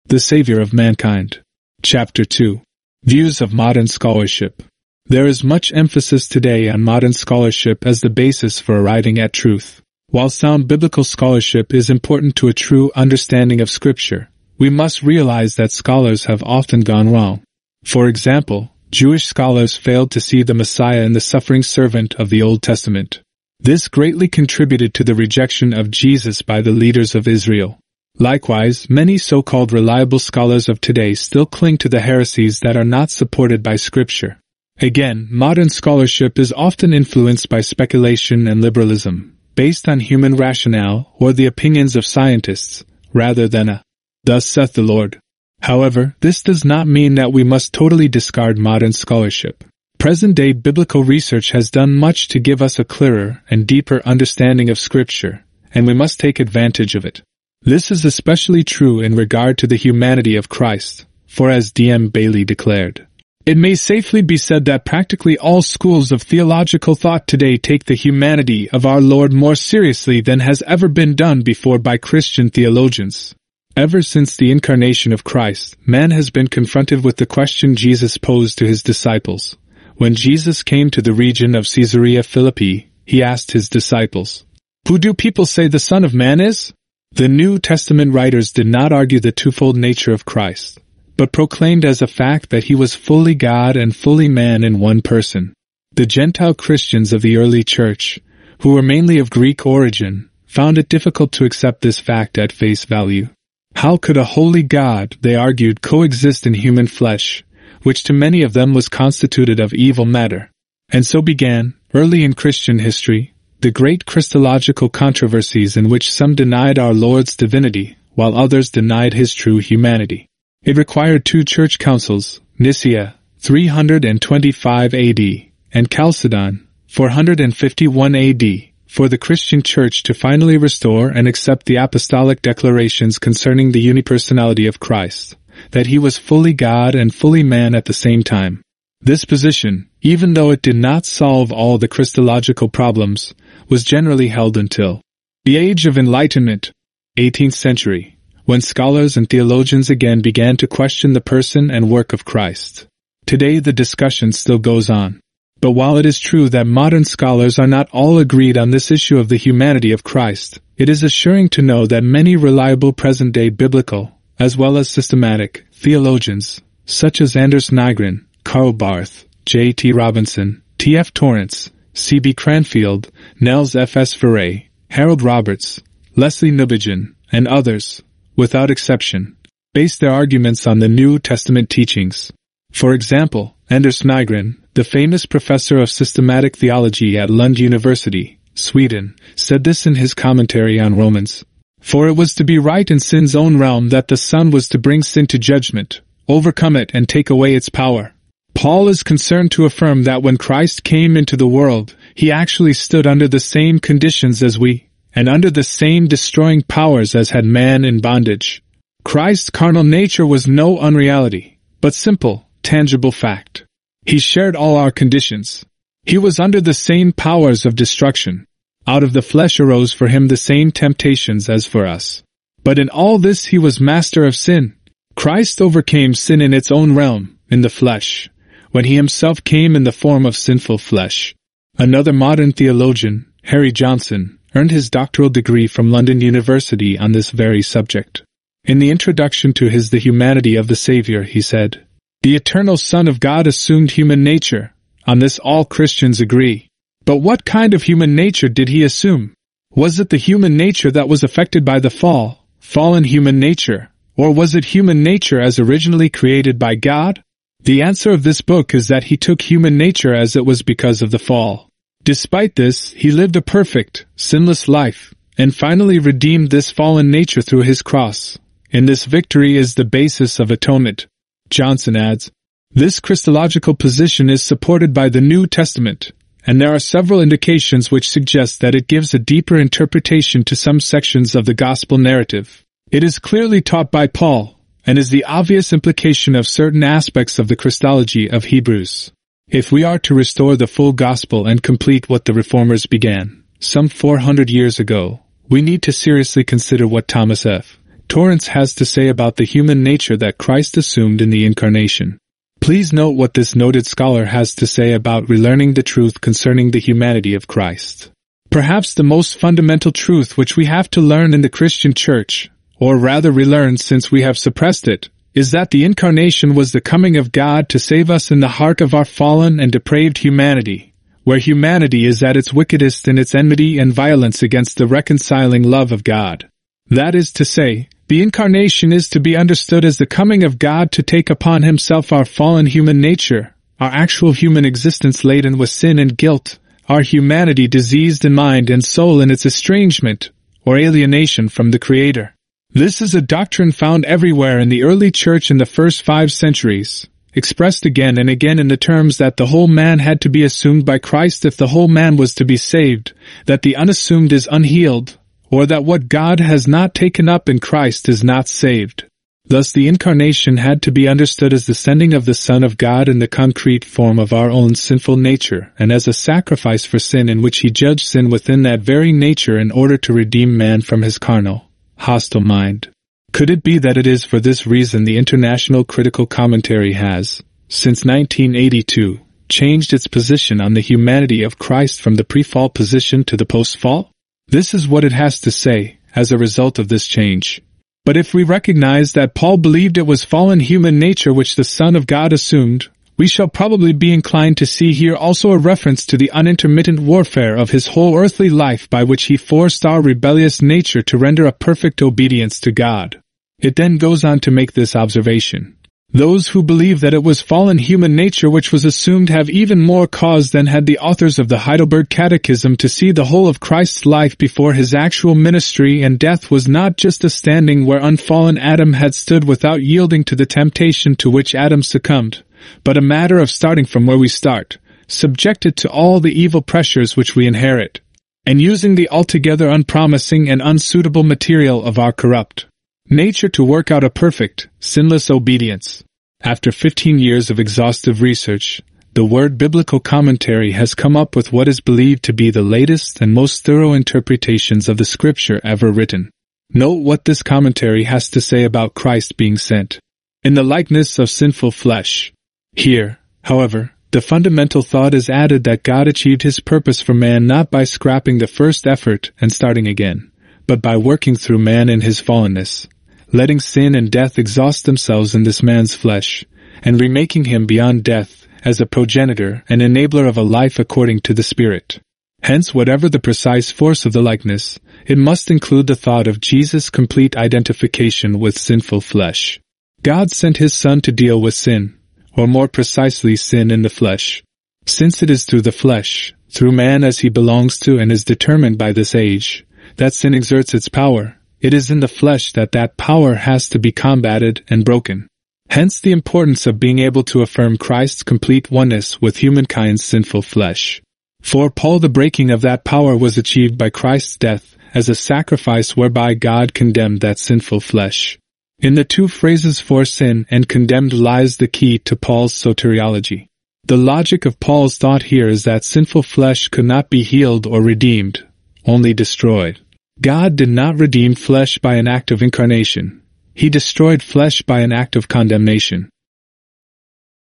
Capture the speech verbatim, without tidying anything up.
The Savior of Mankind. Chapter two. Views of Modern Scholarship. There is much emphasis today on modern scholarship as the basis for arriving at truth. While sound biblical scholarship is important to a true understanding of Scripture, we must realize that scholars have often gone wrong. For example, Jewish scholars failed to see the Messiah in the suffering servant of the Old Testament. This greatly contributed to the rejection of Jesus by the leaders of Israel. Likewise, many so-called reliable scholars of today still cling to the heresies that are not supported by Scripture. Again, modern scholarship is often influenced by speculation and liberalism, based on human rationale or the opinions of scientists, rather than a "Thus saith the Lord." However, this does not mean that we must totally discard modern scholarship. Present-day biblical research has done much to give us a clearer and deeper understanding of Scripture, and we must take advantage of it. This is especially true in regard to the humanity of Christ, for as D M Bailey declared, "It may safely be said that practically all schools of theological thought today take the humanity of our Lord more seriously than has ever been done before by Christian theologians." Ever since the incarnation of Christ, man has been confronted with the question Jesus posed to his disciples. When Jesus came to the region of Caesarea Philippi, he asked his disciples, "Who do people say the Son of Man is?" The New Testament writers did not argue the twofold nature of Christ, but proclaimed as a fact that he was fully God and fully man in one person. The Gentile Christians of the early church, who were mainly of Greek origin, found it difficult to accept this fact at face value. How could a holy God, they argued, coexist in human flesh, which to many of them was constituted of evil matter? And so began, early in Christian history, the great Christological controversies in which some denied our Lord's divinity, while others denied his true humanity. It required two church councils, Nicaea, three twenty-five A D, and Chalcedon, four fifty-one A D, for the Christian Church to finally restore and accept the apostolic declarations concerning the unipersonality of Christ, that he was fully God and fully man at the same time. This position, even though it did not solve all the Christological problems, was generally held until the Age of Enlightenment, eighteenth century, when scholars and theologians again began to question the person and work of Christ. Today the discussion still goes on. But while it is true that modern scholars are not all agreed on this issue of the humanity of Christ, it is assuring to know that many reliable present-day biblical, as well as systematic, theologians, such as Anders Nygren, Karl Barth, J T Robinson, T F Torrance, C B Cranfield, Nels F S Ferre, Harold Roberts, Leslie Newbigin, and others, without exception, base their arguments on the New Testament teachings. For example, Anders Nygren, the famous professor of systematic theology at Lund University, Sweden, said this in his commentary on Romans. "For it was to be right in sin's own realm that the Son was to bring sin to judgment, overcome it and take away its power." Paul is concerned to affirm that when Christ came into the world, he actually stood under the same conditions as we, and under the same destroying powers as had man in bondage. Christ's carnal nature was no unreality, but simple, tangible fact. He shared all our conditions. He was under the same powers of destruction. Out of the flesh arose for him the same temptations as for us. But in all this he was master of sin. Christ overcame sin in its own realm, in the flesh, when he himself came in the form of sinful flesh. Another modern theologian, Harry Johnson, earned his doctoral degree from London University on this very subject. In the introduction to his The Humanity of the Savior, he said, "The eternal Son of God assumed human nature. On this all Christians agree. But what kind of human nature did he assume? Was it the human nature that was affected by the fall, fallen human nature, or was it human nature as originally created by God? The answer of this book is that he took human nature as it was because of the fall. Despite this, he lived a perfect, sinless life, and finally redeemed this fallen nature through his cross. And this victory is the basis of atonement." Johnson adds, "This Christological position is supported by the New Testament, and there are several indications which suggest that it gives a deeper interpretation to some sections of the gospel narrative. It is clearly taught by Paul, and is the obvious implication of certain aspects of the Christology of Hebrews. If we are to restore the full gospel and complete what the Reformers began, some four hundred years ago, we need to seriously consider what Thomas F. Torrance has to say about the human nature that Christ assumed in the Incarnation. Please note what this noted scholar has to say about relearning the truth concerning the humanity of Christ. Perhaps the most fundamental truth which we have to learn in the Christian Church, or rather relearn since we have suppressed it, is that the Incarnation was the coming of God to save us in the heart of our fallen and depraved humanity, where humanity is at its wickedest in its enmity and violence against the reconciling love of God. That is to say, the Incarnation is to be understood as the coming of God to take upon himself our fallen human nature, our actual human existence laden with sin and guilt, our humanity diseased in mind and soul in its estrangement, or alienation from the Creator. This is a doctrine found everywhere in the early church in the first five centuries, expressed again and again in the terms that the whole man had to be assumed by Christ if the whole man was to be saved, that the unassumed is unhealed, or that what God has not taken up in Christ is not saved. Thus the Incarnation had to be understood as the sending of the Son of God in the concrete form of our own sinful nature, and as a sacrifice for sin in which he judged sin within that very nature in order to redeem man from his carnal, hostile mind. Could it be that it is for this reason the International Critical Commentary has, since nineteen eighty-two, changed its position on the humanity of Christ from the pre-fall position to the post-fall? This is what it has to say, as a result of this change. But if we recognize that Paul believed it was fallen human nature which the Son of God assumed, we shall probably be inclined to see here also a reference to the unintermittent warfare of his whole earthly life by which he forced our rebellious nature to render a perfect obedience to God. It then goes on to make this observation. Those who believe that it was fallen human nature which was assumed have even more cause than had the authors of the Heidelberg Catechism to see the whole of Christ's life before his actual ministry and death was not just a standing where unfallen Adam had stood without yielding to the temptation to which Adam succumbed, but a matter of starting from where we start, subjected to all the evil pressures which we inherit, and using the altogether unpromising and unsuitable material of our corrupt nature to work out a perfect, sinless obedience. After fifteen years of exhaustive research, the Word Biblical Commentary has come up with what is believed to be the latest and most thorough interpretations of the Scripture ever written. Note what this commentary has to say about Christ being sent in the likeness of sinful flesh. Here, however, the fundamental thought is added that God achieved his purpose for man not by scrapping the first effort and starting again, but by working through man in his fallenness, letting sin and death exhaust themselves in this man's flesh, and remaking him beyond death as a progenitor and enabler of a life according to the Spirit. Hence, whatever the precise force of the likeness, it must include the thought of Jesus' complete identification with sinful flesh. God sent his Son to deal with sin, or more precisely sin in the flesh. Since it is through the flesh, through man as he belongs to and is determined by this age, that sin exerts its power, it is in the flesh that that power has to be combated and broken. Hence the importance of being able to affirm Christ's complete oneness with humankind's sinful flesh. For Paul, the breaking of that power was achieved by Christ's death as a sacrifice whereby God condemned that sinful flesh. In the two phrases for sin and condemned lies the key to Paul's soteriology. The logic of Paul's thought here is that sinful flesh could not be healed or redeemed, only destroyed. God did not redeem flesh by an act of incarnation. He destroyed flesh by an act of condemnation.